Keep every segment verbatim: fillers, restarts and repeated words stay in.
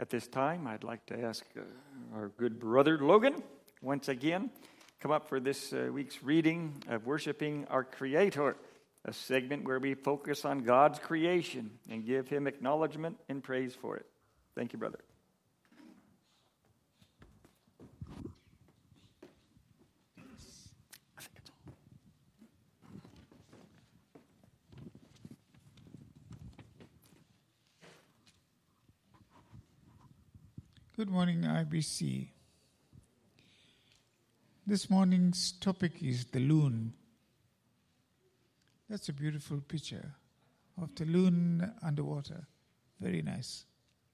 At this time, I'd like to ask uh, our good brother Logan, once again, come up for this uh, week's reading of Worshiping Our Creator, a segment where we focus on God's creation and give Him acknowledgement and praise for it. Thank you, brother. Good morning, I B C. This morning's topic is the loon. That's a beautiful picture of the loon underwater. Very nice.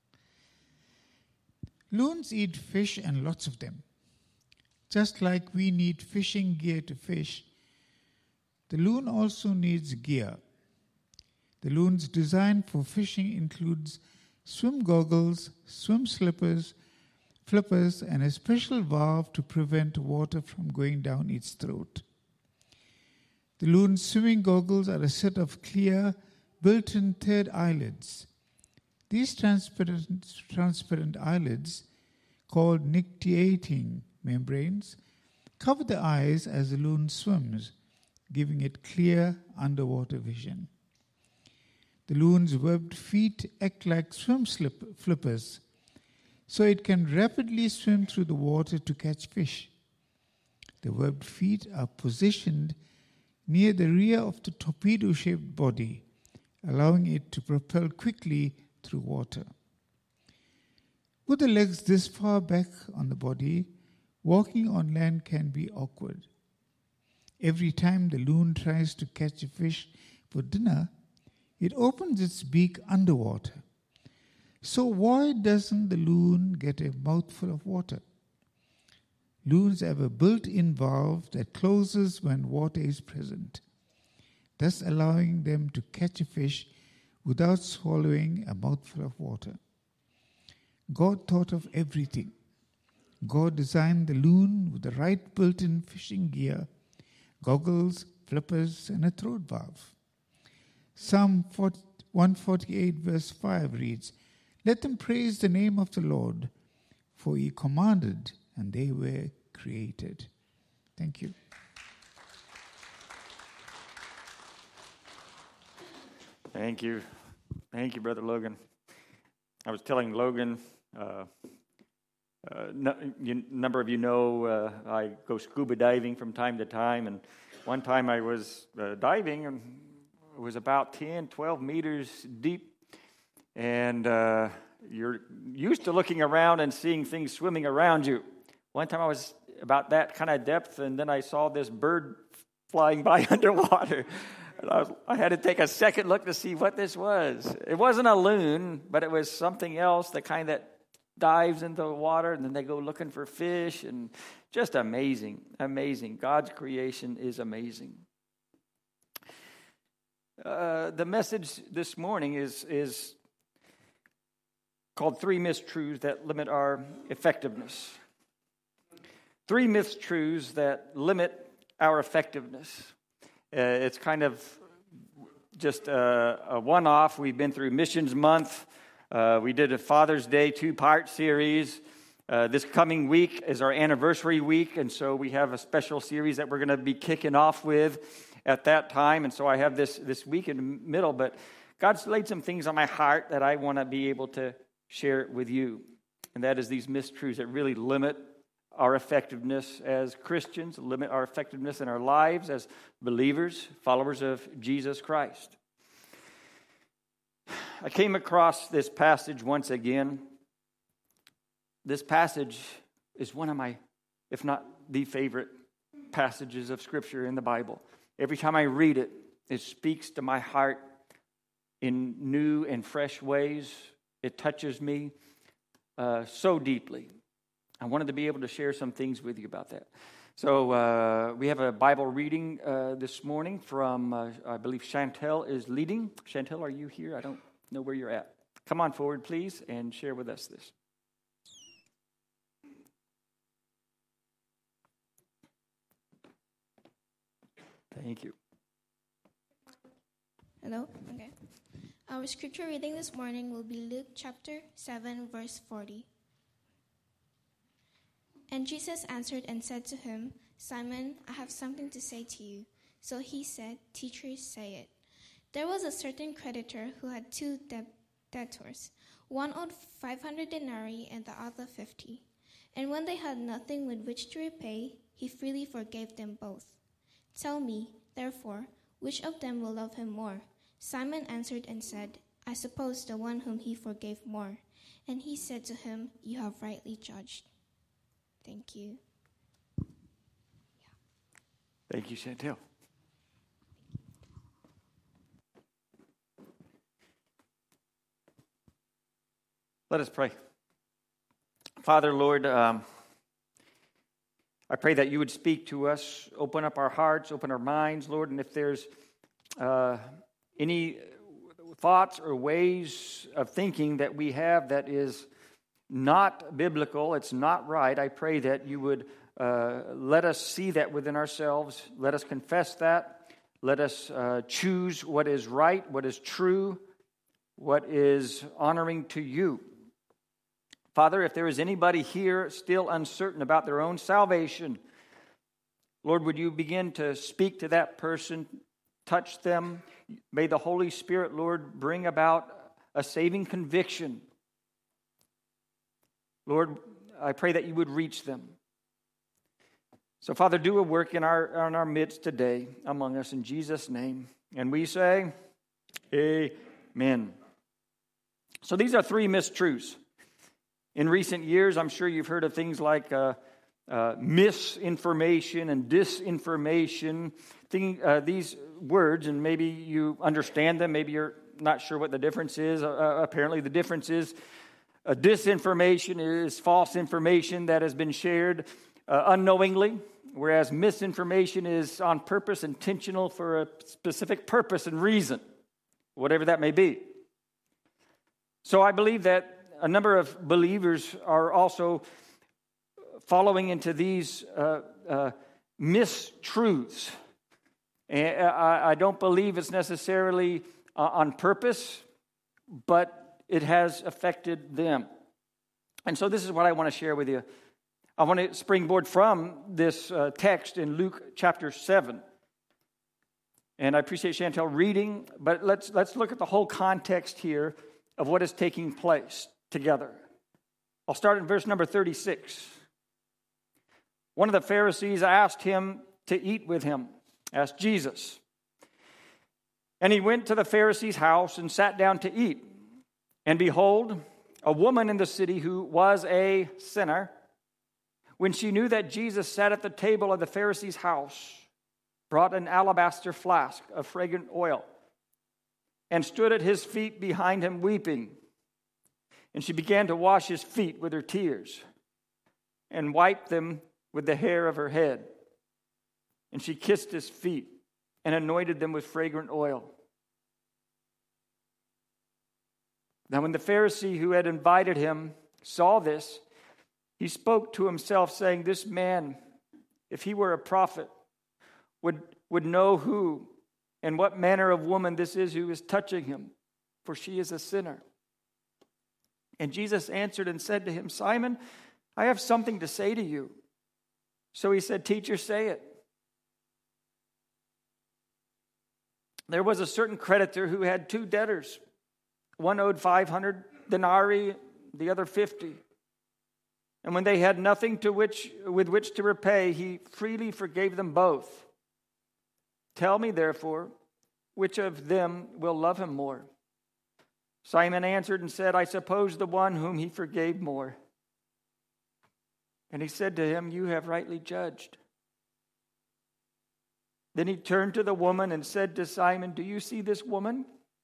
Loons eat fish and lots of them. Just like we need fishing gear to fish, the loon also needs gear. The loon's design for fishing includes swim goggles, swim slippers, flippers, and a special valve to prevent water from going down its throat. The loon's swimming goggles are a set of clear, built-in third eyelids. These transparent, transparent eyelids, called nictitating membranes, cover the eyes as the loon swims, giving it clear underwater vision. The loon's webbed feet act like swim slip flippers, so it can rapidly swim through the water to catch fish. The webbed feet are positioned near the rear of the torpedo-shaped body, allowing it to propel quickly through water. With the legs this far back on the body, walking on land can be awkward. Every time the loon tries to catch a fish for dinner, it opens its beak underwater. So why doesn't the loon get a mouthful of water? Loons have a built-in valve that closes when water is present, thus allowing them to catch a fish without swallowing a mouthful of water. God thought of everything. God designed the loon with the right built-in fishing gear, goggles, flippers, and a throat valve. Psalm one forty-eight verse five reads, "Let them praise the name of the Lord, for He commanded, and they were created." Thank you. Thank you. Thank you, Brother Logan. I was telling Logan, uh, uh, no, you, a number of you know uh, I go scuba diving from time to time, and one time I was uh, diving, and it was about ten, twelve meters deep, and uh, you're used to looking around and seeing things swimming around you. One time I was about that kind of depth, and then I saw this bird flying by underwater. And I, was, I had to take a second look to see what this was. It wasn't a loon, but it was something else, the kind that dives into the water, and then they go looking for fish, and just amazing, amazing. God's creation is amazing. Uh, the message this morning is, is called Three Mistruths That Limit Our Effectiveness. Three mistruths that limit our effectiveness. Uh, it's kind of just a, a one-off. We've been through Missions Month. Uh, we did a Father's Day two-part series. Uh, this coming week is our anniversary week, and so we have a special series that we're going to be kicking off with at that time. And so I have this, this week in the middle, but God's laid some things on my heart that I want to be able to share with you. And that is these mistruths that really limit our effectiveness as Christians, limit our effectiveness in our lives as believers, followers of Jesus Christ. I came across this passage once again. This passage is one of my, if not the favorite passages of Scripture in the Bible. Every time I read it, it speaks to my heart in new and fresh ways. It touches me uh, so deeply. I wanted to be able to share some things with you about that. So uh, we have a Bible reading uh, this morning from, uh, I believe Chantel is leading. Chantel, are you here? I don't know where you're at. Come on forward, please, and share with us this. Thank you. Hello? Okay. Our scripture reading this morning will be Luke chapter seven, verse forty. And Jesus answered and said to him, Simon, I have something to say to you. So he said, Teacher, say it. There was a certain creditor who had two deb- debtors. One owed five hundred denarii and the other fifty. And when they had nothing with which to repay, he freely forgave them both. Tell me, therefore, which of them will love him more? Simon answered and said, I suppose the one whom he forgave more. And he said to him, You have rightly judged. Thank you. Thank you, Chantel. Let us pray. Father, Lord, um, I pray that you would speak to us, open up our hearts, open our minds, Lord, and if there's uh, any thoughts or ways of thinking that we have that is not biblical, it's not right, I pray that you would uh, let us see that within ourselves, let us confess that, let us uh, choose what is right, what is true, what is honoring to you. Father, if there is anybody here still uncertain about their own salvation, Lord, would you begin to speak to that person, touch them. May the Holy Spirit, Lord, bring about a saving conviction. Lord, I pray that you would reach them. So, Father, do a work in our, in our midst today among us in Jesus' name. And we say, Amen. So these are three mistruths. In recent years, I'm sure you've heard of things like uh, uh, misinformation and disinformation. Thing, uh, these words, and maybe you understand them, maybe you're not sure what the difference is. Uh, apparently the difference is uh, disinformation is false information that has been shared uh, unknowingly, whereas misinformation is on purpose, intentional for a specific purpose and reason, whatever that may be. So I believe that a number of believers are also following into these uh, uh, mistruths. And I, I don't believe it's necessarily uh, on purpose, but it has affected them. And so this is what I want to share with you. I want to springboard from this uh, text in Luke chapter seven. And I appreciate Chantel reading, but let's let's look at the whole context here of what is taking place together. I'll start in verse number thirty-six. One of the Pharisees asked him to eat with him, asked Jesus. And he went to the Pharisee's house and sat down to eat. And behold, a woman in the city who was a sinner, when she knew that Jesus sat at the table of the Pharisee's house, brought an alabaster flask of fragrant oil and stood at his feet behind him weeping. And she began to wash his feet with her tears and wiped them with the hair of her head. And she kissed his feet and anointed them with fragrant oil. Now when the Pharisee who had invited him saw this, he spoke to himself, saying, This man, if he were a prophet, would, would know who and what manner of woman this is who is touching him, for she is a sinner. And Jesus answered and said to him, Simon, I have something to say to you. So he said, Teacher, say it. There was a certain creditor who had two debtors. One owed five hundred denarii, the other fifty. And when they had nothing to which, with which to repay, he freely forgave them both. Tell me, therefore, which of them will love him more? Simon answered and said, I suppose the one whom he forgave more. And he said to him, You have rightly judged. Then he turned to the woman and said to Simon, Do you see this woman?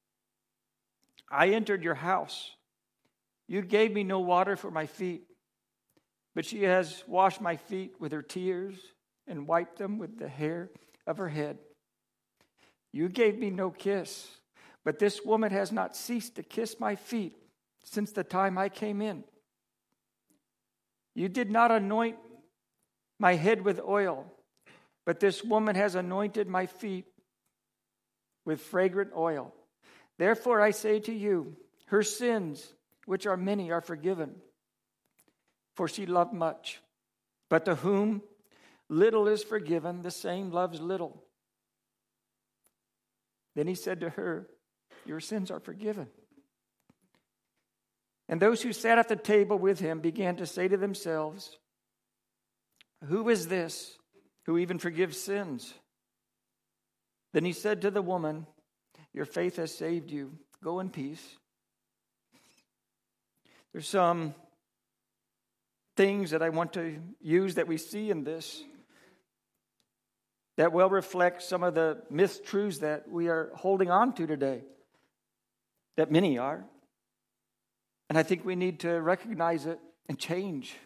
I entered your house. You gave me no water for my feet, but she has washed my feet with her tears and wiped them with the hair of her head. You gave me no kiss, but this woman has not ceased to kiss my feet since the time I came in. You did not anoint my head with oil, but this woman has anointed my feet with fragrant oil. Therefore I say to you, her sins, which are many, are forgiven. For she loved much. But to whom little is forgiven, the same loves little. Then he said to her, your sins are forgiven. And those who sat at the table with him began to say to themselves, who is this who even forgives sins? Then he said to the woman, your faith has saved you. Go in peace. There's some things that I want to use that we see in this that will reflect some of the mistruths that we are holding on to today, that many are. And I think we need to recognize it and change.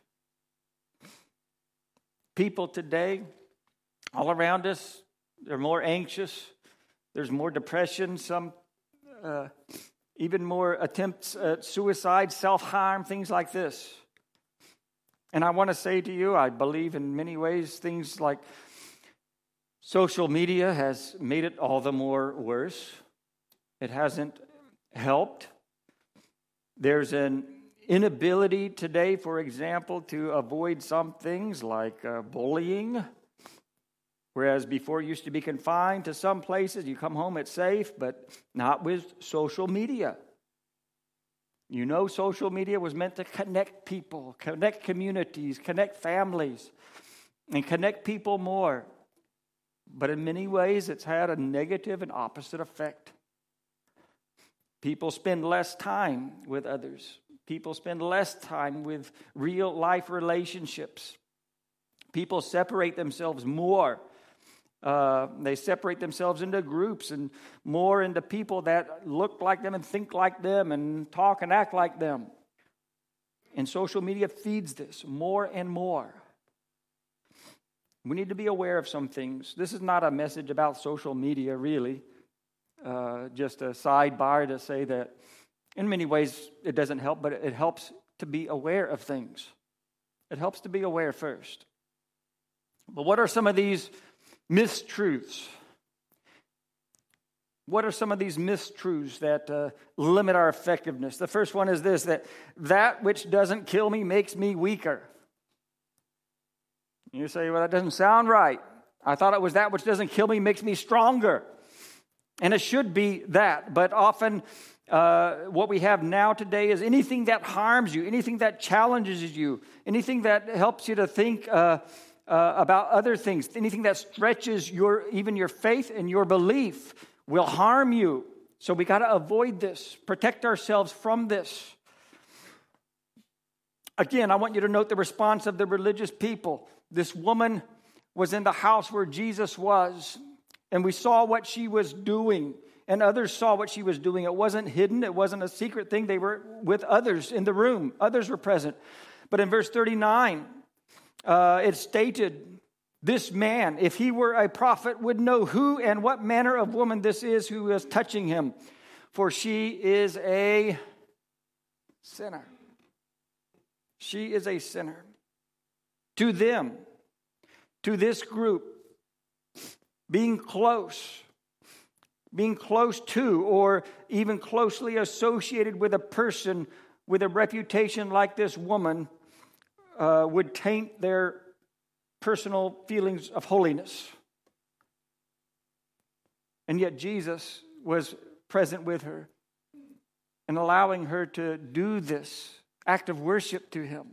People today, all around us, they're more anxious. There's more depression, some uh, even more attempts at suicide, self-harm, things like this. And I want to say to you, I believe in many ways things like social media has made it all the more worse. It hasn't helped. There's an inability today, for example, to avoid some things like uh, bullying. Whereas before you used to be confined to some places, you come home, it's safe, but not with social media. You know, social media was meant to connect people, connect communities, connect families, and connect people more. But in many ways, it's had a negative and opposite effect. People spend less time with others. People spend less time with real life relationships. People separate themselves more. Uh, they separate themselves into groups and more into people that look like them and think like them and talk and act like them. And social media feeds this more and more. We need to be aware of some things. This is not a message about social media, really. Uh, just a sidebar to say that in many ways it doesn't help, but it helps to be aware of things. It helps to be aware first. But what are some of these mistruths? What are some of these mistruths that uh, limit our effectiveness? The first one is this, that that which doesn't kill me makes me weaker. You say, well, that doesn't sound right. I thought it was that which doesn't kill me makes me stronger. And it should be that. But often uh, what we have now today is anything that harms you, anything that challenges you, anything that helps you to think uh, uh, about other things, anything that stretches your even your faith and your belief will harm you. So we got to avoid this, protect ourselves from this. Again, I want you to note the response of the religious people. This woman was in the house where Jesus was, and we saw what she was doing, and others saw what she was doing. It wasn't hidden. It wasn't a secret thing. They were with others in the room. Others were present. But in verse thirty-nine, uh, it stated, this man, if he were a prophet, would know who and what manner of woman this is who is touching him, for she is a sinner. She is a sinner. To them, to this group, being close, being close to, or even closely associated with a person with a reputation like this woman uh, would taint their personal feelings of holiness. And yet Jesus was present with her and allowing her to do this act of worship to him.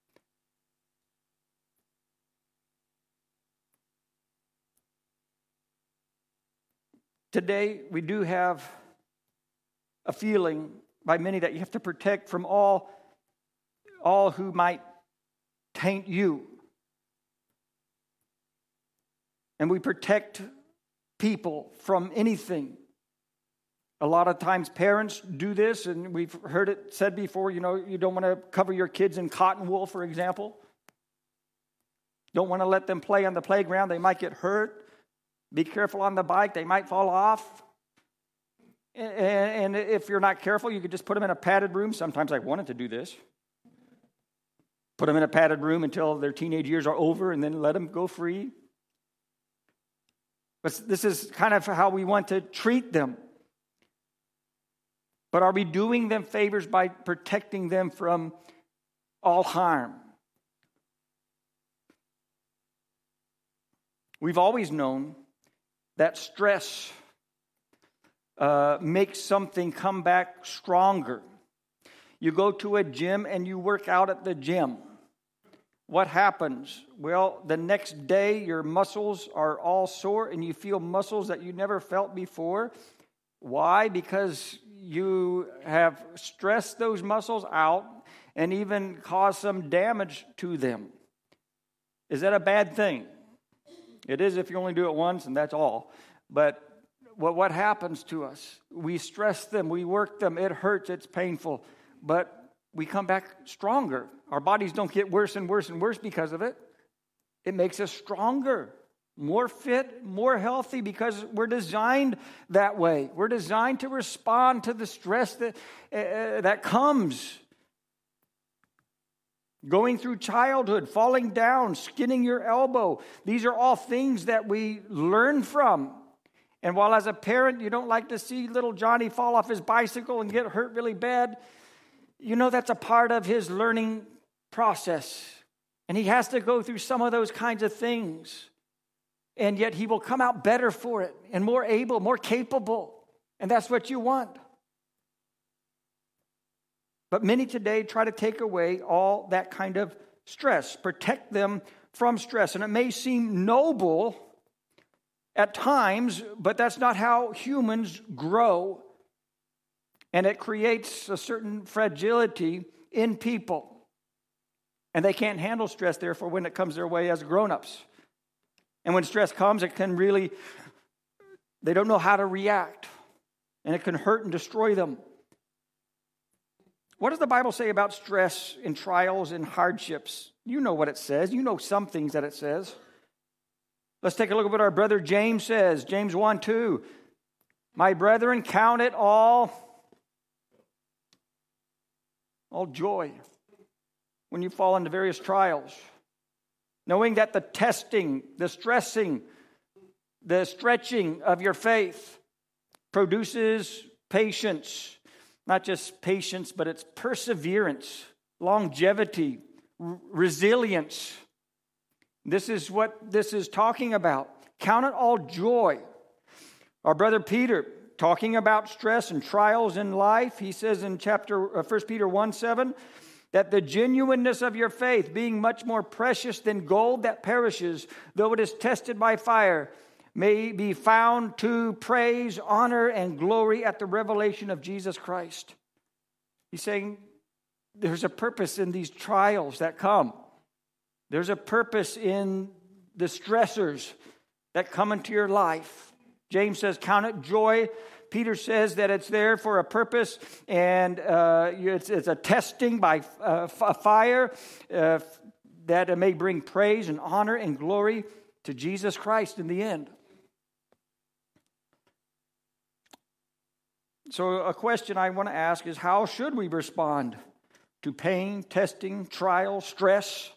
Today, we do have a feeling by many that you have to protect from all, all who might taint you. And we protect people from anything. A lot of times parents do this, and we've heard it said before, you know, you don't want to cover your kids in cotton wool, for example. Don't want to let them play on the playground. They might get hurt. Be careful on the bike. They might fall off. And if you're not careful, you could just put them in a padded room. Sometimes I wanted to do this. Put them in a padded room until their teenage years are over and then let them go free. But this is kind of how we want to treat them. But are we doing them favors by protecting them from all harm? We've always known that stress uh, makes something come back stronger. You go to a gym and you work out at the gym. What happens? Well, the next day your muscles are all sore and you feel muscles that you never felt before. Why? Because you have stressed those muscles out and even caused some damage to them. Is that a bad thing? It is if you only do it once and that's all. But what, what happens to us? We stress them, we work them, it hurts, it's painful, but we come back stronger. Our bodies don't get worse and worse and worse because of it. It makes us stronger, more fit, more healthy because we're designed that way. We're designed to respond to the stress that, uh, that comes. Going through childhood, falling down, skinning your elbow. These are all things that we learn from. And while as a parent you don't like to see little Johnny fall off his bicycle and get hurt really bad, you know that's a part of his learning process. And he has to go through some of those kinds of things. And yet he will come out better for it and more able, more capable. And that's what you want. But many today try to take away all that kind of stress, protect them from stress. And it may seem noble at times, but that's not how humans grow. And it creates a certain fragility in people. And they can't handle stress, therefore, when it comes their way as grown-ups. And when stress comes, it can really, they don't know how to react. And it can hurt and destroy them. What does the Bible say about stress and trials and hardships? You know what it says. You know some things that it says. Let's take a look at what our brother James says. James one two. My brethren, count it all, all joy when you fall into various trials, knowing that the testing, the stressing, the stretching of your faith produces patience. Not just patience, but it's perseverance, longevity, r- resilience. This is what this is talking about. Count it all joy. Our brother Peter, talking about stress and trials in life, he says in chapter uh, First Peter one seven, that the genuineness of your faith, being much more precious than gold that perishes, though it is tested by fire, may be found to praise, honor, and glory at the revelation of Jesus Christ. He's saying there's a purpose in these trials that come. There's a purpose in the stressors that come into your life. James says, count it joy. Peter says that it's there for a purpose, and uh, it's, it's a testing by uh, fire uh, that it may bring praise and honor and glory to Jesus Christ in the end. So a question I want to ask is, how should we respond to pain, testing, trial, stress?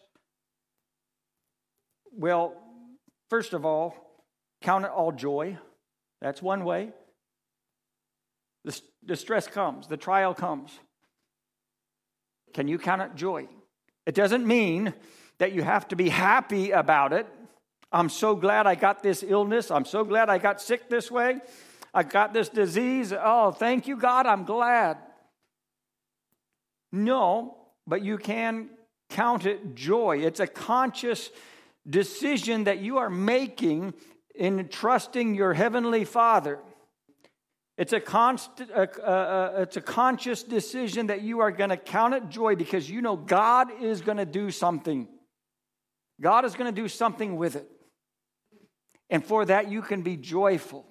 Well, first of all, count it all joy. That's one way. The, the stress comes, the trial comes. Can you count it joy? It doesn't mean that you have to be happy about it. I'm so glad I got this illness. I'm so glad I got sick this way. I got this disease. Oh, thank you, God. I'm glad. No, but you can count it joy. It's a conscious decision that you are making in trusting your Heavenly Father. It's a constant, uh, uh, it's a conscious decision that you are going to count it joy because you know God is going to do something. God is going to do something with it. And for that, you can be joyful.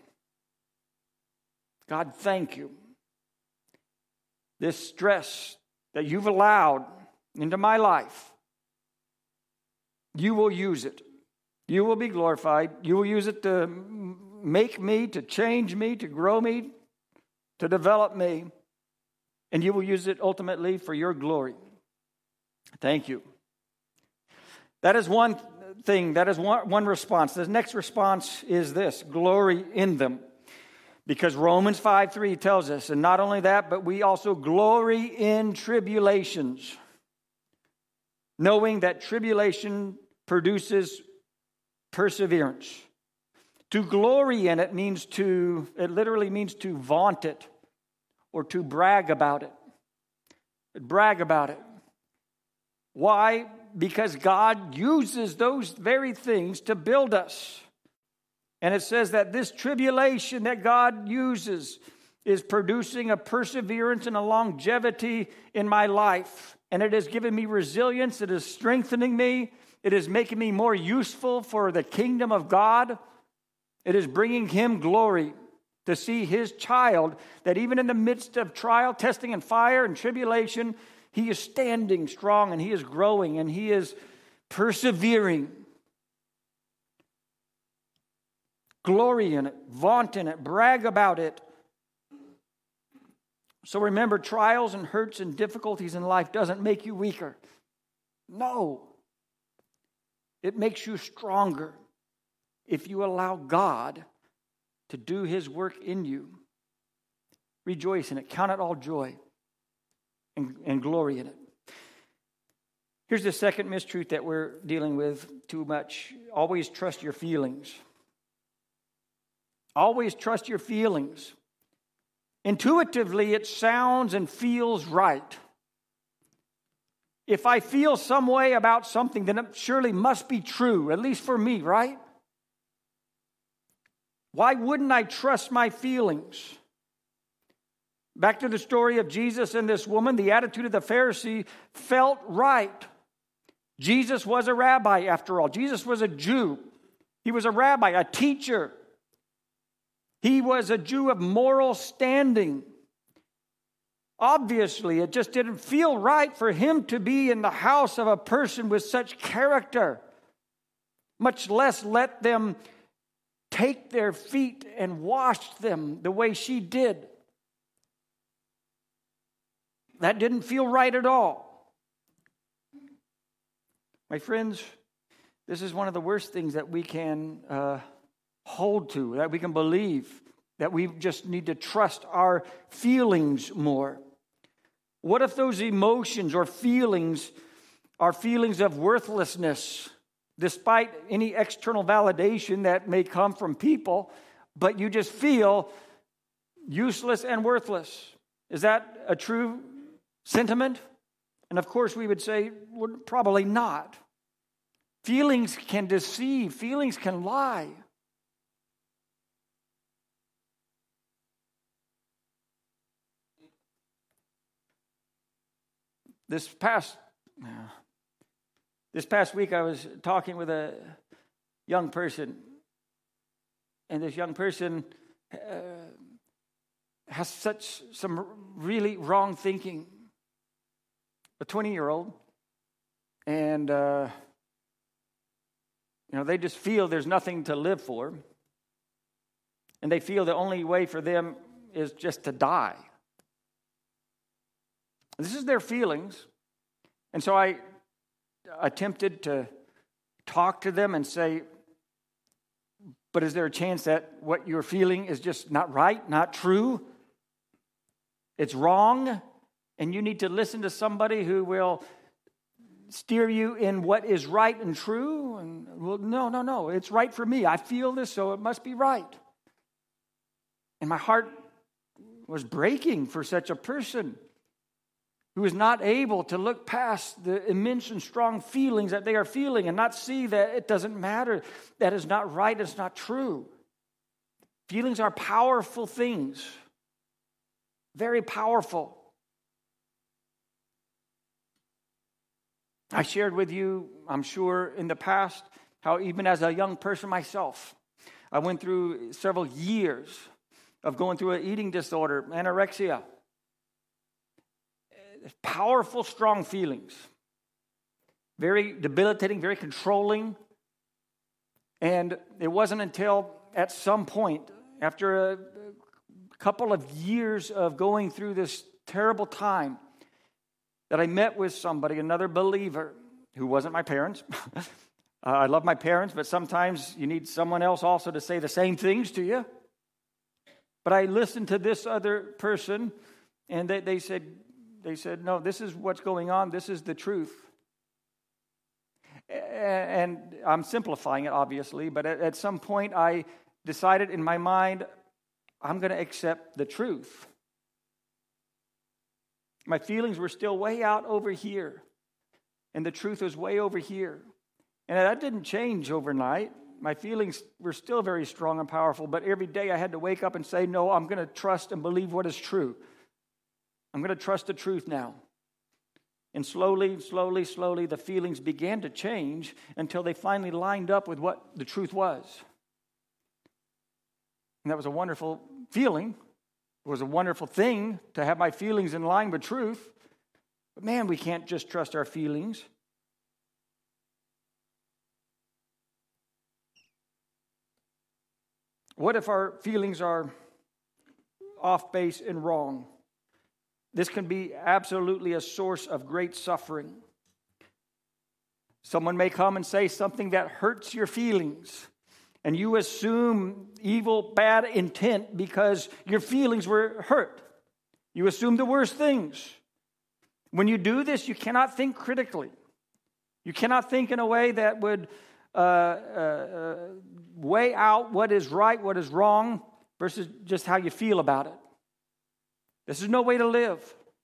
God, thank you. This stress that you've allowed into my life, you will use it. You will be glorified. You will use it to make me, to change me, to grow me, to develop me. And you will use it ultimately for your glory. Thank you. That is one thing. That is one, one response. The next response is this: glory in them. Because Romans five three tells us, and not only that, but we also glory in tribulations, knowing that tribulation produces perseverance. To glory in it means to, it literally means to vaunt it or to brag about it. Brag about it. Why? Because God uses those very things to build us. And it says that this tribulation that God uses is producing a perseverance and a longevity in my life. And it has given me resilience. It is strengthening me. It is making me more useful for the kingdom of God. It is bringing Him glory to see His child, that even in the midst of trial, testing, and fire and tribulation, he is standing strong and he is growing and he is persevering. Glory in it, vaunt in it, brag about it. So remember, trials and hurts and difficulties in life doesn't make you weaker. No. It makes you stronger if you allow God to do His work in you. Rejoice in it. Count it all joy and, and glory in it. Here's the second mistruth that we're dealing with too much. Always trust your feelings. Always trust your feelings. Intuitively, it sounds and feels right. If I feel some way about something, then it surely must be true, at least for me, right? Why wouldn't I trust my feelings? Back to the story of Jesus and this woman, the attitude of the Pharisee felt right. Jesus was a rabbi, after all. Jesus was a Jew. He was a rabbi, a teacher. He was a Jew of moral standing. Obviously, it just didn't feel right for him to be in the house of a person with such character, much less let them take their feet and wash them the way she did. That didn't feel right at all. My friends, this is one of the worst things that we can uh, hold to, that we can believe, that we just need to trust our feelings more. What if those emotions or feelings are feelings of worthlessness, despite any external validation that may come from people, but you just feel useless and worthless? Is that a true sentiment? And of course we would say, well, probably not. Feelings can deceive. Feelings can lie. This past, this past week I was talking with a young person, and this young person uh, has such some really wrong thinking. A twenty-year-old, and uh, you know, they just feel there's nothing to live for, and they feel the only way for them is just to die. This is their feelings, and so I attempted to talk to them and say, but is there a chance that what you're feeling is just not right, not true? It's wrong, and you need to listen to somebody who will steer you in what is right and true? And well, no, no, no, it's right for me. I feel this, so it must be right. And my heart was breaking for such a person who is not able to look past the immense and strong feelings that they are feeling and not see that it doesn't matter, that is not right, it's not true. Feelings are powerful things, very powerful. I shared with you, I'm sure, in the past, how even as a young person myself, I went through several years of going through an eating disorder, anorexia. Powerful, strong feelings. Very debilitating, very controlling. And it wasn't until at some point, after a couple of years of going through this terrible time, that I met with somebody, another believer, who wasn't my parents. uh, I love my parents, but sometimes you need someone else also to say the same things to you. But I listened to this other person, and they, they said, they said, no, this is what's going on. This is the truth. And I'm simplifying it, obviously, but at, at some point I decided in my mind, I'm going to accept the truth. My feelings were still way out over here, and the truth was way over here. And that didn't change overnight. My feelings were still very strong and powerful, but every day I had to wake up and say, no, I'm going to trust and believe what is true. I'm going to trust the truth now. And slowly, slowly, slowly, the feelings began to change until they finally lined up with what the truth was. And that was a wonderful feeling. It was a wonderful thing to have my feelings in line with truth. But man, we can't just trust our feelings. What if our feelings are off base and wrong? This can be absolutely a source of great suffering. Someone may come and say something that hurts your feelings, and you assume evil, bad intent because your feelings were hurt. You assume the worst things. When you do this, you cannot think critically. You cannot think in a way that would uh, uh, uh, weigh out what is right, what is wrong, versus just how you feel about it. This is no way to live.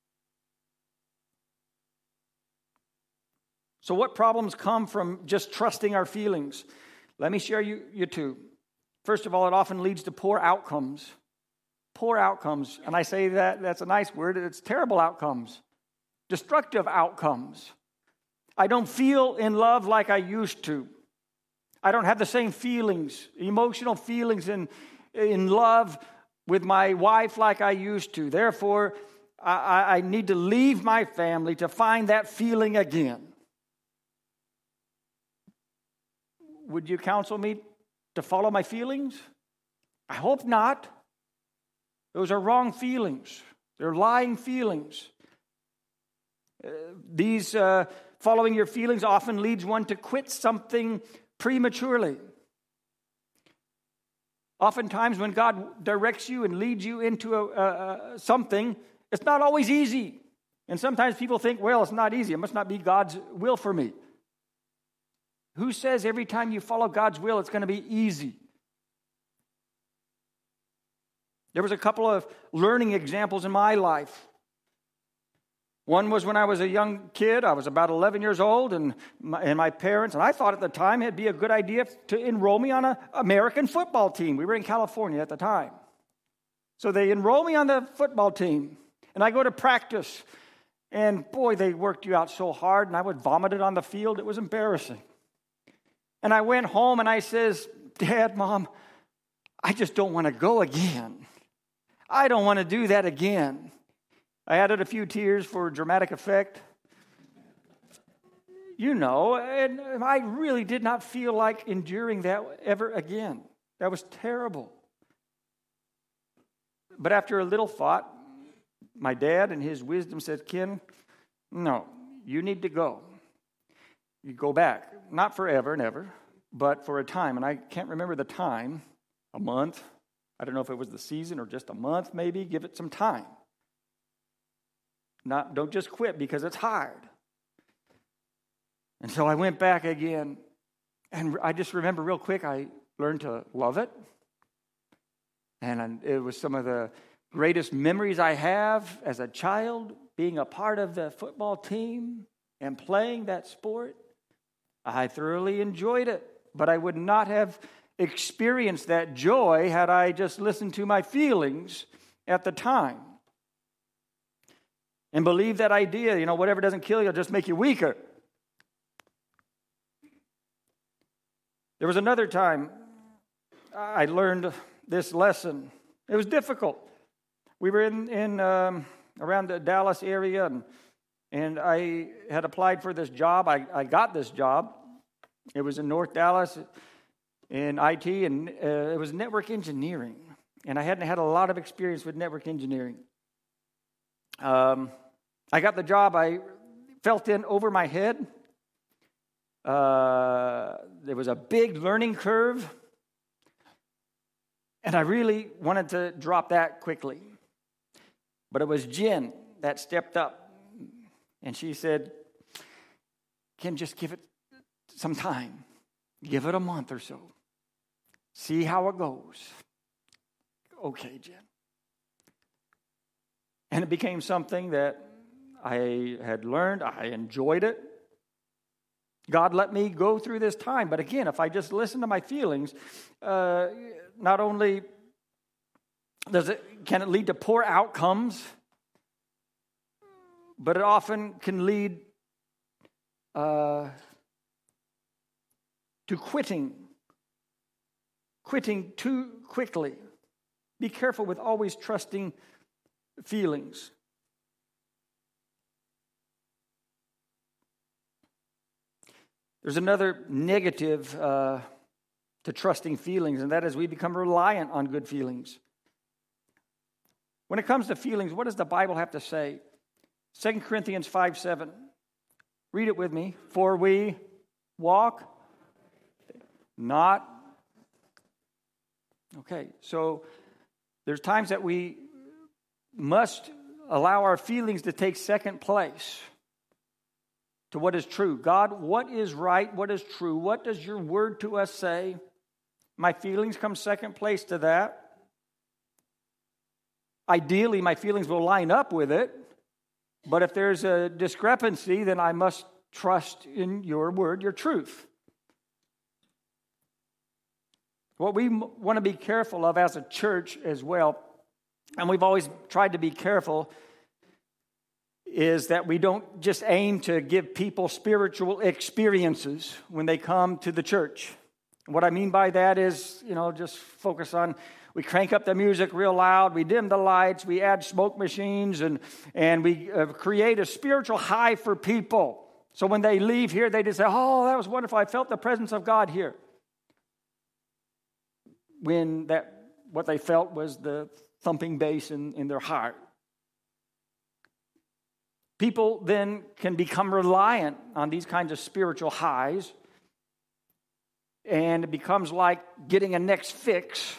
So what problems come from just trusting our feelings? Let me share you, you two. First of all, it often leads to poor outcomes. Poor outcomes. And I say that, that's a nice word. It's terrible outcomes. Destructive outcomes. I don't feel in love like I used to. I don't have the same feelings, emotional feelings in, in love with my wife like I used to. Therefore, I, I need to leave my family to find that feeling again. Would you counsel me to follow my feelings? I hope not. Those are wrong feelings. They're lying feelings. Uh, these uh, following your feelings often leads one to quit something prematurely. Oftentimes when God directs you and leads you into a, a, a, something, it's not always easy. And sometimes people think, well, it's not easy. It must not be God's will for me. Who says every time you follow God's will, it's going to be easy? There was a couple of learning examples in my life. One was when I was a young kid. I was about eleven years old, and my, and my parents, and I thought at the time it'd be a good idea to enroll me on an American football team. We were in California at the time. So they enroll me on the football team, and I go to practice. And boy, they worked you out so hard, and I would vomit it on the field. It was embarrassing. And I went home, and I says, Dad, Mom, I just don't want to go again. I don't want to do that again. I added a few tears for dramatic effect. You know, and I really did not feel like enduring that ever again. That was terrible. But after a little thought, my dad in his wisdom said, Ken, no, you need to go. You go back. Not forever and ever, but for a time. And I can't remember the time, a month. I don't know if it was the season or just a month maybe. Give it some time. Not, don't just quit because it's hard. And so I went back again. And I just remember real quick, I learned to love it. And it was some of the greatest memories I have as a child, being a part of the football team and playing that sport. I thoroughly enjoyed it, but I would not have experienced that joy had I just listened to my feelings at the time. And believe that idea, you know, whatever doesn't kill you will just make you weaker. There was another time I learned this lesson. It was difficult. We were in, in um, around the Dallas area, and, and I had applied for this job. I, I got this job. It was in North Dallas in I T, and uh, it was network engineering. And I hadn't had a lot of experience with network engineering. Um, I got the job. I felt in over my head. Uh, there was a big learning curve. And I really wanted to drop that quickly. But it was Jen that stepped up. And she said, Kim, just give it some time. Give it a month or so. See how it goes. Okay, Jen. And it became something that I had learned. I enjoyed it. God let me go through this time. But again, if I just listen to my feelings, uh, not only does it can it lead to poor outcomes, but it often can lead uh, to quitting. Quitting too quickly. Be careful with always trusting feelings. There's another negative uh, to trusting feelings, and that is we become reliant on good feelings. When it comes to feelings, what does the Bible have to say? Second Corinthians five seven. Read it with me. For we walk not. Okay, so there's times that we must allow our feelings to take second place to what is true. God, what is right? What is true? What does your word to us say? My feelings come second place to that. Ideally, my feelings will line up with it. But if there's a discrepancy, then I must trust in your word, your truth. What we want to be careful of as a church as well, and we've always tried to be careful, is that we don't just aim to give people spiritual experiences when they come to the church. And what I mean by that is, you know, just focus on, we crank up the music real loud, we dim the lights, we add smoke machines, and, and we uh, create a spiritual high for people. So when they leave here, they just say, oh, that was wonderful, I felt the presence of God here. When that what they felt was the thumping bass in, in their heart. People then can become reliant on these kinds of spiritual highs, and it becomes like getting a next fix,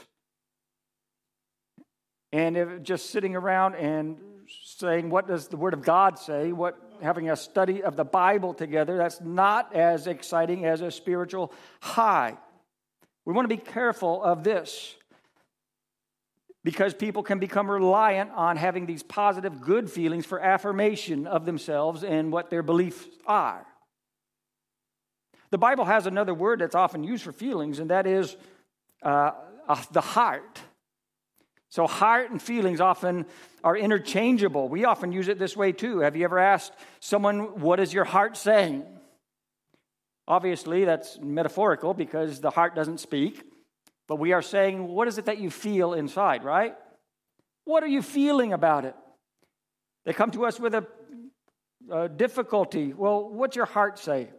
and if just sitting around and saying, what does the Word of God say? What having a study of the Bible together, that's not as exciting as a spiritual high. We want to be careful of this because people can become reliant on having these positive, good feelings for affirmation of themselves and what their beliefs are. The Bible has another word that's often used for feelings, and that is uh, uh, the heart. So heart and feelings often are interchangeable. We often use it this way too. Have you ever asked someone, what is your heart saying? Obviously, that's metaphorical because the heart doesn't speak. But we are saying, what is it that you feel inside, right? What are you feeling about it? They come to us with a, a difficulty. Well, what's your heart say?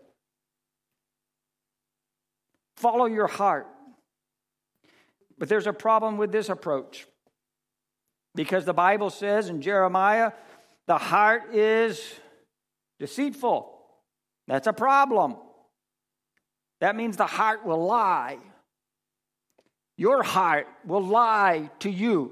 Follow your heart. But there's a problem with this approach. Because the Bible says in Jeremiah, the heart is deceitful. That's a problem. That means the heart will lie. Your heart will lie to you.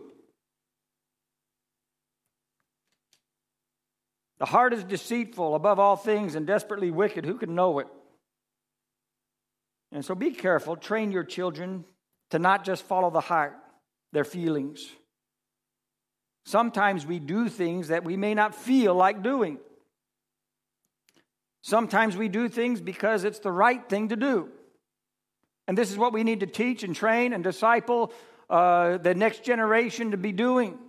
The heart is deceitful above all things and desperately wicked. Who can know it? And so be careful. Train your children to not just follow the heart, their feelings. Sometimes we do things that we may not feel like doing. Sometimes we do things because it's the right thing to do. And this is what we need to teach and train and disciple uh, the next generation to be doing.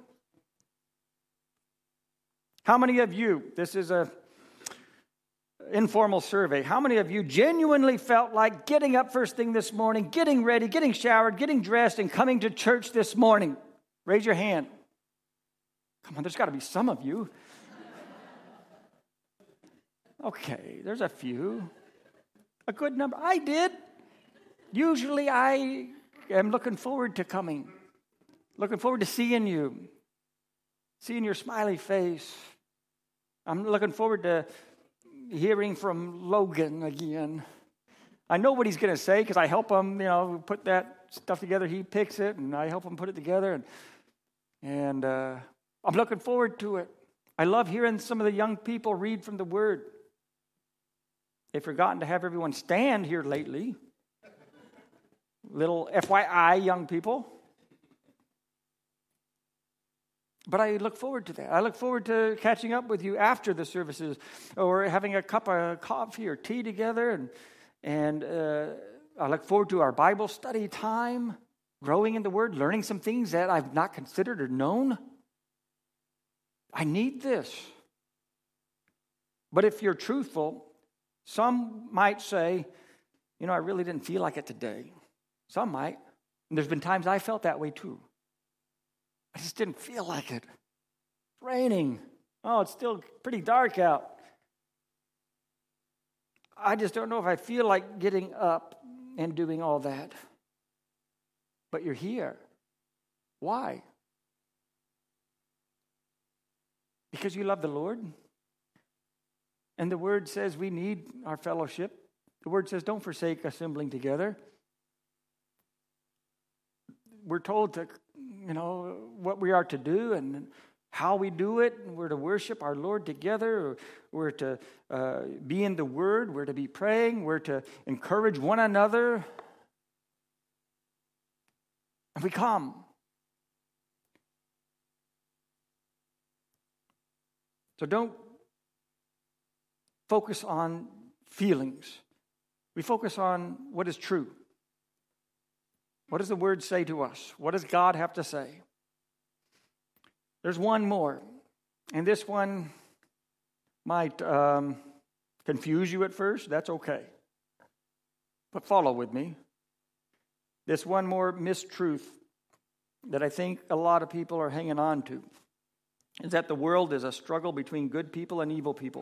How many of you, this is a informal survey, how many of you genuinely felt like getting up first thing this morning, getting ready, getting showered, getting dressed, and coming to church this morning? Raise your hand. Come on, there's got to be some of you. Okay, there's a few. A good number. I did. Usually I am looking forward to coming. Looking forward to seeing you. Seeing your smiley face. I'm looking forward to hearing from Logan again. I know what he's going to say because I help him, you know, put that stuff together. He picks it, and I help him put it together. And, and uh, I'm looking forward to it. I love hearing some of the young people read from the Word. They've forgotten to have everyone stand here lately. Little F Y I, young people. But I look forward to that. I look forward to catching up with you after the services, or having a cup of coffee or tea together. And, and uh, I look forward to our Bible study time, growing in the Word, learning some things that I've not considered or known. I need this. But if you're truthful, some might say, you know, I really didn't feel like it today. Some might. And there's been times I felt that way too. I just didn't feel like it. It's raining. Oh, it's still pretty dark out. I just don't know if I feel like getting up and doing all that. But you're here. Why? Because you love the Lord. And the Word says we need our fellowship. The Word says don't forsake assembling together. We're told to, you know, what we are to do and how we do it. We're to worship our Lord together. We're to uh, be in the Word. We're to be praying. We're to encourage one another. And we come. So don't focus on feelings. We focus on what is true. What does the Word say to us? What does God have to say? There's one more. And this one might um, confuse you at first. That's okay. But follow with me. This one more mistruth that I think a lot of people are hanging on to is that the world is a struggle between good people and evil people.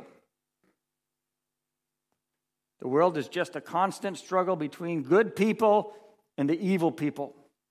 The world is just a constant struggle between good people and the evil people.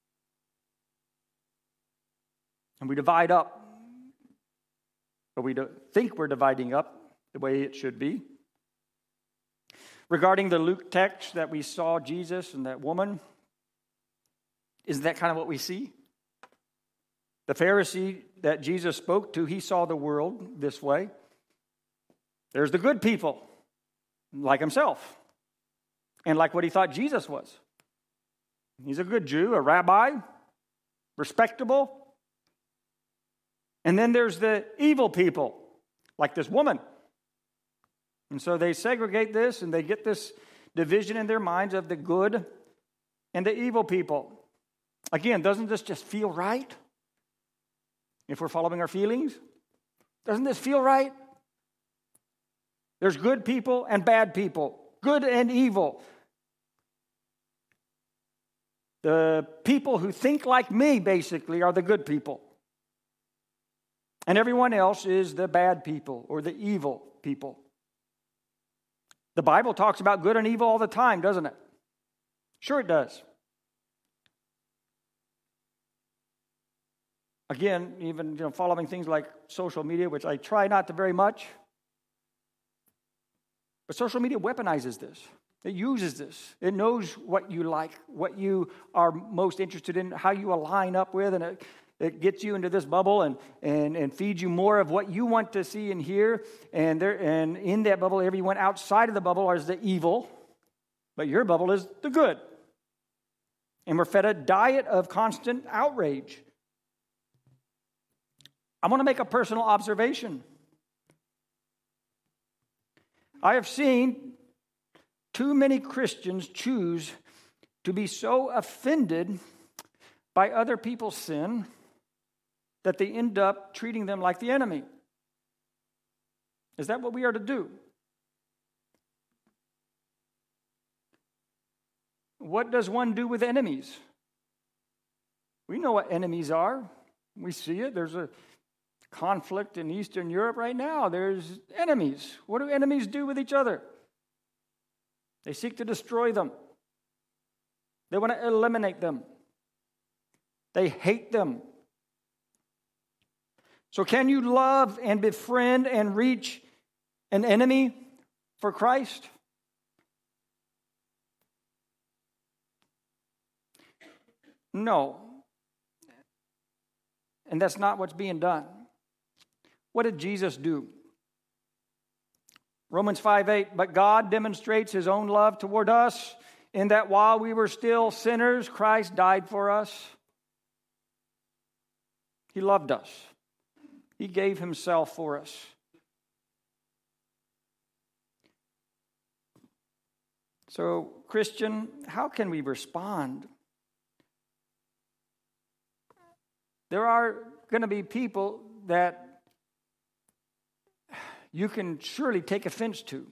And we divide up. But we don't think we're dividing up the way it should be. Regarding the Luke text that we saw Jesus and that woman, isn't that kind of what we see? The Pharisee that Jesus spoke to, he saw the world this way. There's the good people, like himself, and like what he thought Jesus was. He's a good Jew, a rabbi, respectable. And then there's the evil people, like this woman. And so they segregate this, and they get this division in their minds of the good and the evil people. Again, doesn't this just feel right? If we're following our feelings, doesn't this feel right? There's good people and bad people, good and evil. The people who think like me, basically, are the good people. And everyone else is the bad people or the evil people. The Bible talks about good and evil all the time, doesn't it? Sure it does. Again, even you know, following things like social media, which I try not to very much. But social media weaponizes this. It uses this. It knows what you like, what you are most interested in, how you align up with, and it, it gets you into this bubble and, and, and feeds you more of what you want to see and hear. And there, and in that bubble, everyone outside of the bubble is the evil, but your bubble is the good. And we're fed a diet of constant outrage. I want to make a personal observation. I have seen too many Christians choose to be so offended by other people's sin that they end up treating them like the enemy. Is that what we are to do? What does one do with enemies? We know what enemies are. We see it. There's a conflict in Eastern Europe right now. There's enemies. What do enemies do with each other? They seek to destroy them. They want to eliminate them. They hate them. So can you love and befriend and reach an enemy for Christ? No. And that's not what's being done. What did Jesus do? Romans five eight, but God demonstrates his own love toward us in that while we were still sinners, Christ died for us. He loved us. He gave himself for us. So, Christian, how can we respond? There are going to be people that you can surely take offense to.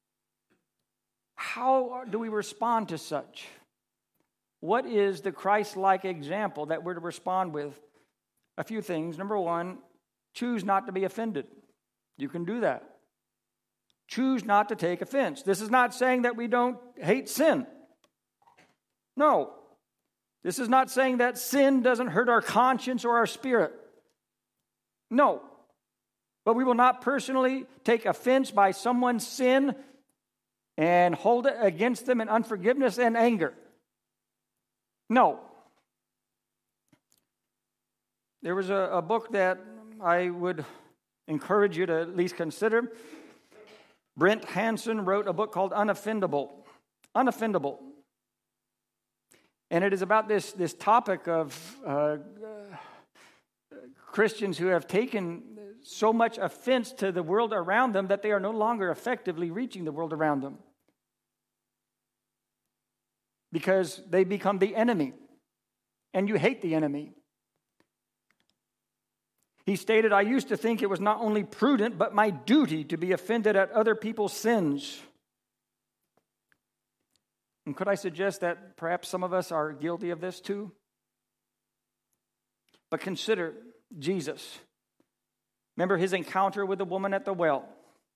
How do we respond to such? What is the Christ-like example that we're to respond with? A few things. Number one, choose not to be offended. You can do that. Choose not to take offense. This is not saying that we don't hate sin. No. This is not saying that sin doesn't hurt our conscience or our spirit. No. But we will not personally take offense by someone's sin and hold it against them in unforgiveness and anger. No. There was a, a book that I would encourage you to at least consider. Brent Hansen wrote a book called Unoffendable. Unoffendable. And it is about this, this topic of uh, Christians who have taken so much offense to the world around them that they are no longer effectively reaching the world around them. Because they become the enemy. And you hate the enemy. He stated, I used to think it was not only prudent, but my duty to be offended at other people's sins. And could I suggest that perhaps some of us are guilty of this too? But consider Jesus. Remember his encounter with the woman at the well.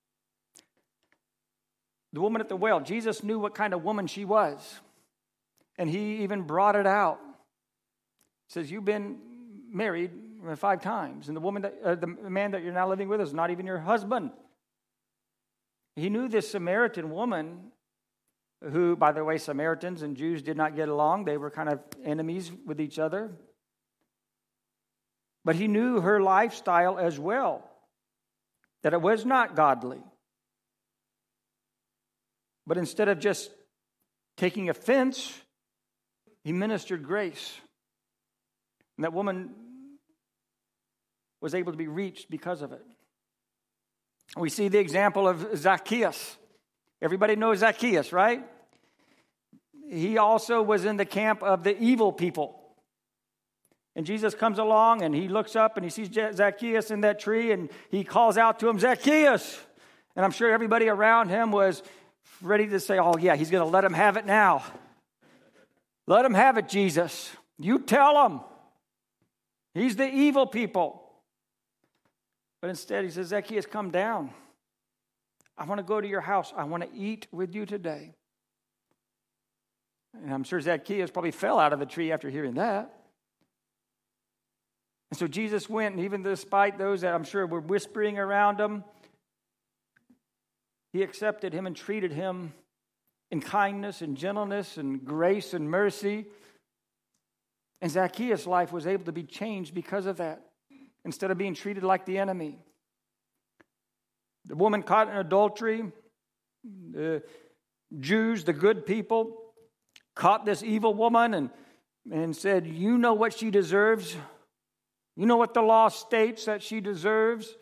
The woman at the well, Jesus knew what kind of woman she was. And he even brought it out. He says, you've been married five times, and the woman that uh, the man that you're now living with is not even your husband. He knew this Samaritan woman, who, by the way, Samaritans and Jews did not get along. They were kind of enemies with each other. But he knew her lifestyle as well, that it was not godly. But instead of just taking offense, he ministered grace. And that woman was able to be reached because of it. We see the example of Zacchaeus. Everybody knows Zacchaeus, right? He also was in the camp of the evil people. And Jesus comes along and he looks up and he sees Zacchaeus in that tree and he calls out to him, Zacchaeus! And I'm sure everybody around him was ready to say, oh yeah, he's going to let him have it now. Let him have it, Jesus. You tell him. He's the evil people. But instead he says, Zacchaeus, come down. I want to go to your house. I want to eat with you today. And I'm sure Zacchaeus probably fell out of the tree after hearing that. And so Jesus went, and even despite those that I'm sure were whispering around him, he accepted him and treated him in kindness and gentleness and grace and mercy. And Zacchaeus' life was able to be changed because of that, instead of being treated like the enemy. The woman caught in adultery, the Jews, the good people, caught this evil woman and, and said, you know what she deserves. You know what the law states that she deserves.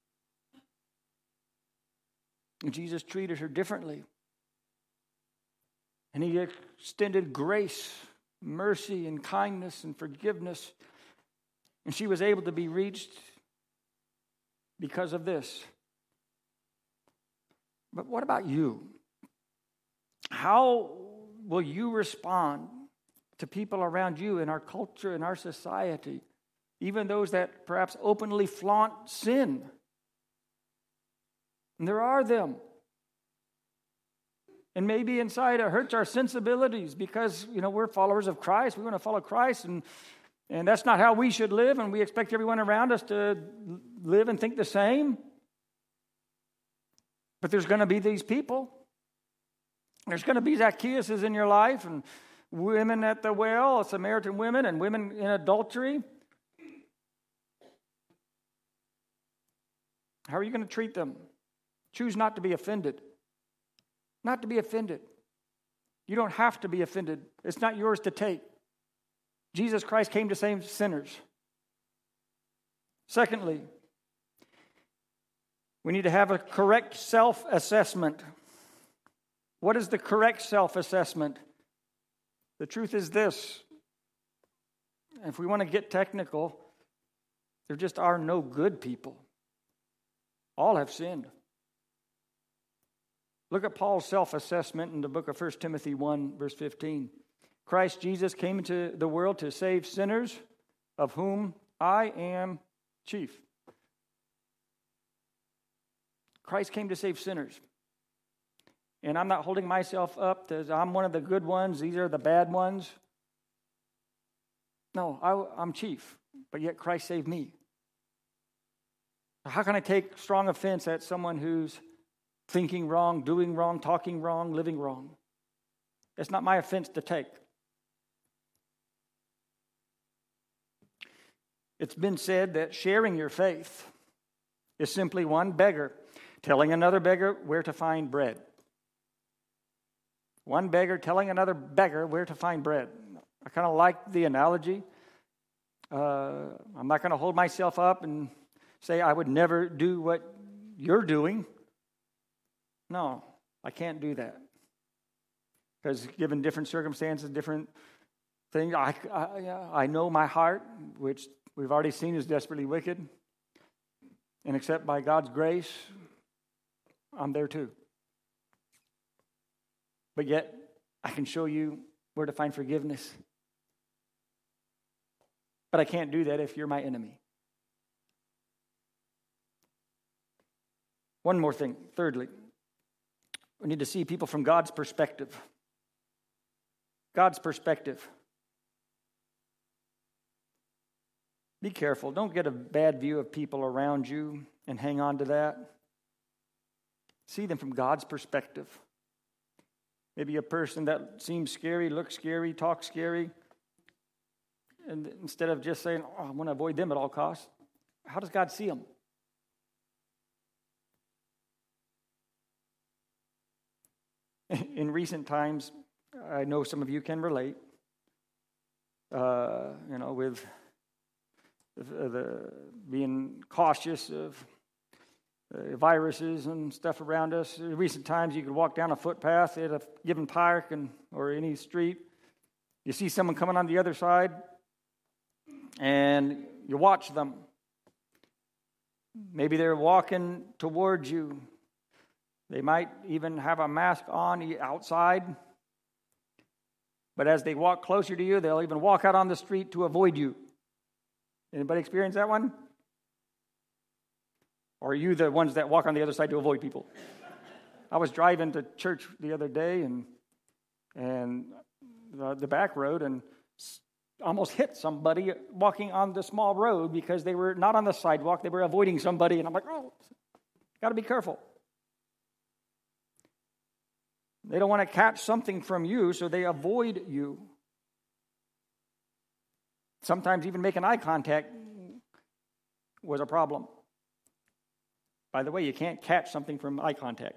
And Jesus treated her differently. And he extended grace, mercy, and kindness and forgiveness. And she was able to be reached because of this. But what about you? How will you respond to people around you in our culture, in our society, even those that perhaps openly flaunt sin? And there are them. And maybe inside it hurts our sensibilities because, you know, we're followers of Christ. We want to follow Christ, and And that's not how we should live, and we expect everyone around us to live and think the same. But there's going to be these people. There's going to be Zacchaeuses in your life, and women at the well, Samaritan women, and women in adultery. How are you going to treat them? Choose not to be offended. Not to be offended. You don't have to be offended. It's not yours to take. Jesus Christ came to save sinners. Secondly, we need to have a correct self-assessment. What is the correct self-assessment? The truth is this. If we want to get technical, there just are no good people. All have sinned. Look at Paul's self-assessment in the book of First Timothy one, verse fifteen. Christ Jesus came into the world to save sinners, of whom I am chief. Christ came to save sinners. And I'm not holding myself up as I'm one of the good ones, these are the bad ones. No, I, I'm chief, but yet Christ saved me. How can I take strong offense at someone who's thinking wrong, doing wrong, talking wrong, living wrong? It's not my offense to take. It's been said that sharing your faith is simply one beggar telling another beggar where to find bread. One beggar telling another beggar where to find bread. I kind of like the analogy. Uh, I'm not going to hold myself up and say I would never do what you're doing. No, I can't do that. Because given different circumstances, different things, I, I, I know my heart, which we've already seen is desperately wicked. And except by God's grace, I'm there too. But yet, I can show you where to find forgiveness. But I can't do that if you're my enemy. One more thing. Thirdly, we need to see people from God's perspective. God's perspective. Be careful. Don't get a bad view of people around you and hang on to that. See them from God's perspective. Maybe a person that seems scary, looks scary, talks scary. And instead of just saying, oh, I want to avoid them at all costs, how does God see them? In recent times, I know some of you can relate, uh, you know, with the, the being cautious of uh, viruses and stuff around us. In recent times, you could walk down a footpath at a given park and or any street. You see someone coming on the other side, and you watch them. Maybe they're walking towards you. They might even have a mask on outside. But as they walk closer to you, they'll even walk out on the street to avoid you. Anybody experience that one? Or are you the ones that walk on the other side to avoid people? I was driving to church the other day and and the, the back road and almost hit somebody walking on the small road because they were not on the sidewalk. They were avoiding somebody. And I'm like, oh, got to be careful. They don't want to catch something from you, so they avoid you. Sometimes even making eye contact was a problem. By the way, you can't catch something from eye contact.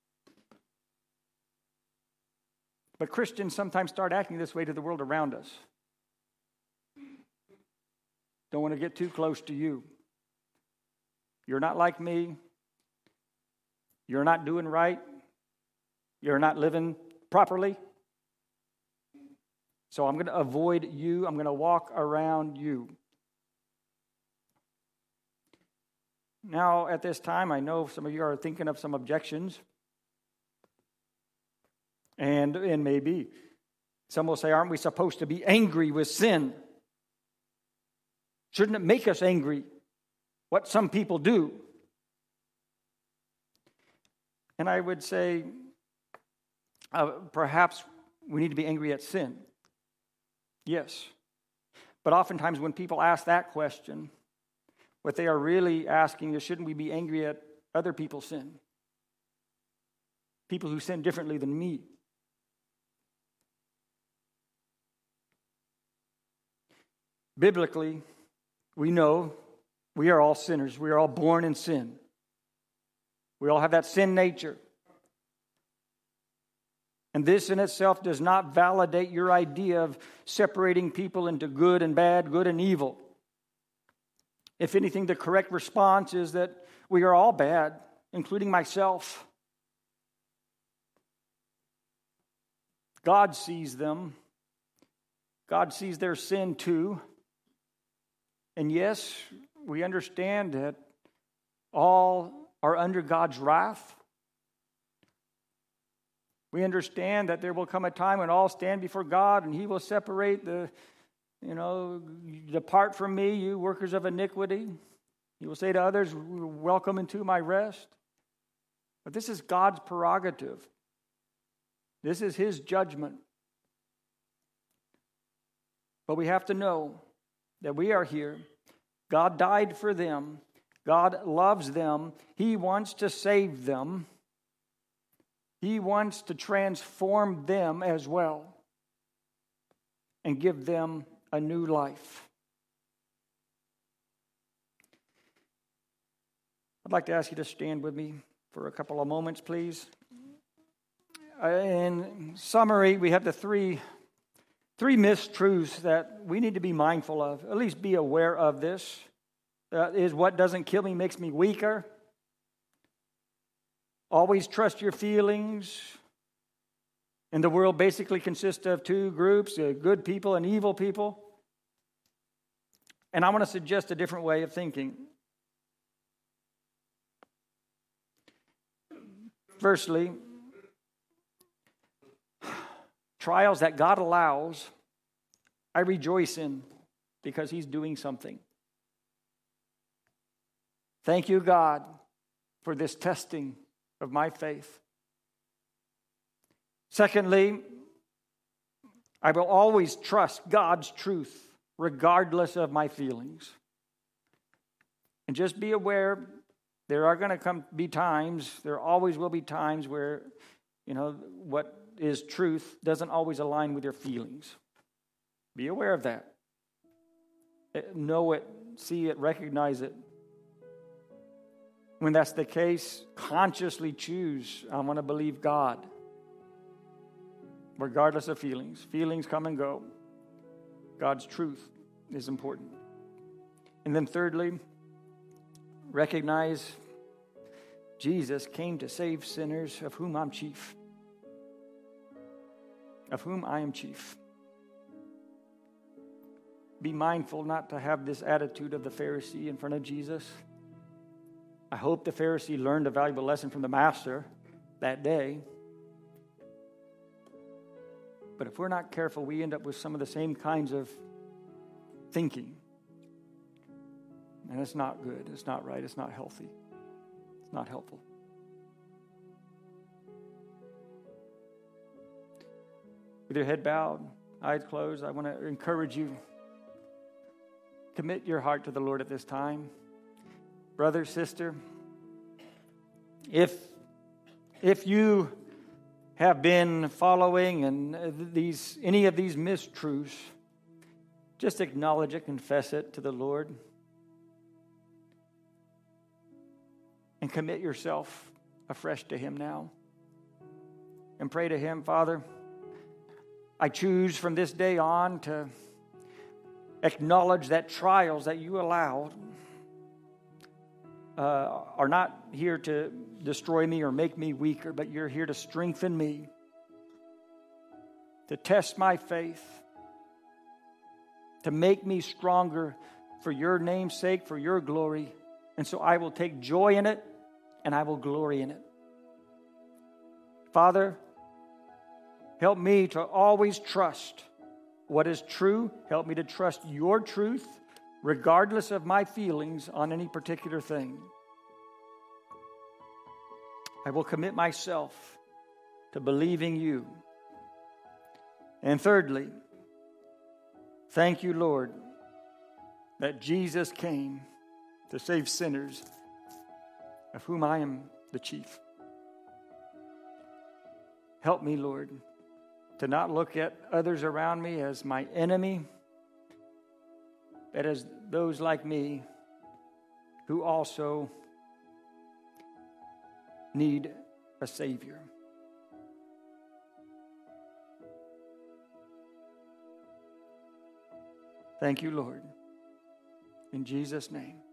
But Christians sometimes start acting this way to the world around us. Don't want to get too close to you. You're not like me. You're not doing right. You're not living properly. So I'm going to avoid you. I'm going to walk around you. Now, at this time, I know some of you are thinking of some objections. And, and maybe some will say, aren't we supposed to be angry with sin? Shouldn't it make us angry what some people do? And I would say, uh, perhaps we need to be angry at sin. Yes. But oftentimes when people ask that question, what they are really asking is, shouldn't we be angry at other people's sin? People who sin differently than me. Biblically, we know we are all sinners. We are all born in sin. We all have that sin nature. And this in itself does not validate your idea of separating people into good and bad, good and evil. If anything, the correct response is that we are all bad, including myself. God sees them. God sees their sin too. And yes, we understand that all are under God's wrath. We understand that there will come a time when all stand before God and He will separate the, you know, depart from me, you workers of iniquity. He will say to others, welcome into my rest. But this is God's prerogative. This is His judgment. But we have to know that we are here. God died for them. God loves them. He wants to save them. He wants to transform them as well and give them a new life. I'd like to ask you to stand with me for a couple of moments, please. In summary, we have the three, three mistruths that we need to be mindful of, at least be aware of this. That is, what doesn't kill me makes me weaker. Always trust your feelings. And the world basically consists of two groups, good people and evil people. And I want to suggest a different way of thinking. Firstly, trials that God allows, I rejoice in because He's doing something. Thank you, God, for this testing of my faith. Secondly, I will always trust God's truth regardless of my feelings. And just be aware, there are going to come be times, there always will be times where, you know, what is truth doesn't always align with your feelings. Be aware of that. Know it, see it, recognize it. When that's the case, consciously choose, I want to believe God. Regardless of feelings. Feelings come and go. God's truth is important. And then thirdly, recognize Jesus came to save sinners, of whom I'm chief. Of whom I am chief. Be mindful not to have this attitude of the Pharisee in front of Jesus. I hope the Pharisee learned a valuable lesson from the Master that day. But if we're not careful, we end up with some of the same kinds of thinking. And it's not good. It's not right. It's not healthy. It's not helpful. With your head bowed, eyes closed, I want to encourage you. Commit your heart to the Lord at this time. Brother, sister, if, if you have been following and these any of these mistruths, just acknowledge it, confess it to the Lord, and commit yourself afresh to Him now. And pray to Him, Father, I choose from this day on to acknowledge that trials that you allowed uh, are not here to destroy me or make me weaker, but you're here to strengthen me, to test my faith, to make me stronger for your name's sake, for your glory. And so I will take joy in it, and I will glory in it. Father, help me to always trust what is true. Help me to trust your truth, regardless of my feelings on any particular thing. I will commit myself to believing you. And thirdly, thank you, Lord, that Jesus came to save sinners, of whom I am the chief. Help me, Lord, to not look at others around me as my enemy, but as those like me who also need a Savior. Thank you, Lord. In Jesus' name.